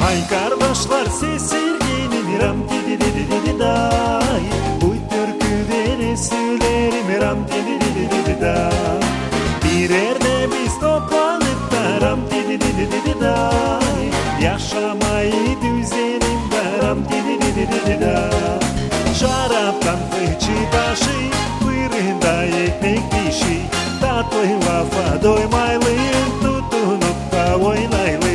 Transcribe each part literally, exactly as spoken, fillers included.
Ay kardeşler siz sevgilim ram didi didi didi day. Bu türküleri söylerim ram didi didi didi day. Bir yerde biz toplanıp da ram didi didi didi day. Yaşamayı düzenim da ram didi didi didi day. Şaraptan fıçı taşı, fırında ekmek pişi. Tatlı lafa doymaylıyım, tutunup da oynaylıyım.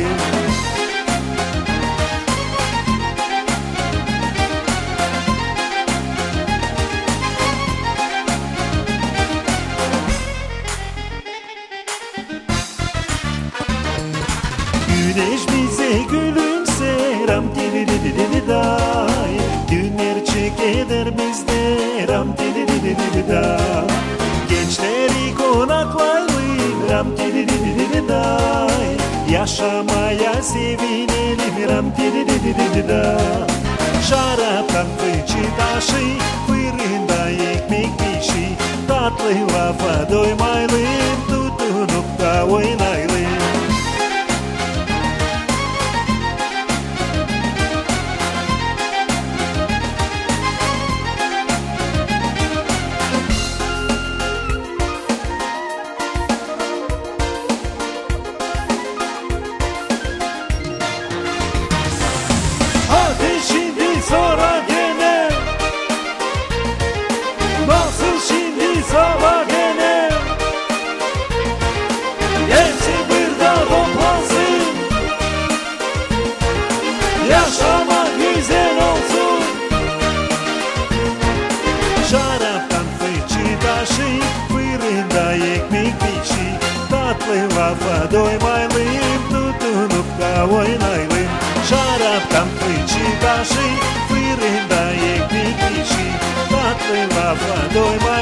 Güneş bize gülümser, ram didi didi didi day. Günler çeker bizde, ram didi didi didi day. Gençleri konaklayalım, ram didi didi didi day. Yaşamaya sevinelim, ram didi didi didi day. Şaraptan fıçı taşı, fırında ekmek pişi. Tatlı lafa doymaylıyım, tutunup da oynaylıyım. Şimdi sonra gene nasıl şimdi sabah gene gerçi burada toplansın yaşamak güzel olsun. Şaraptan fıçı taşı fırında ekmek pişi. Tatlı lafa doymaylıyım tutunup da oynaylıyım. Şaraptan fıçı taşı fırında ekmek pişi. Tatlı lafa doymaylıyım.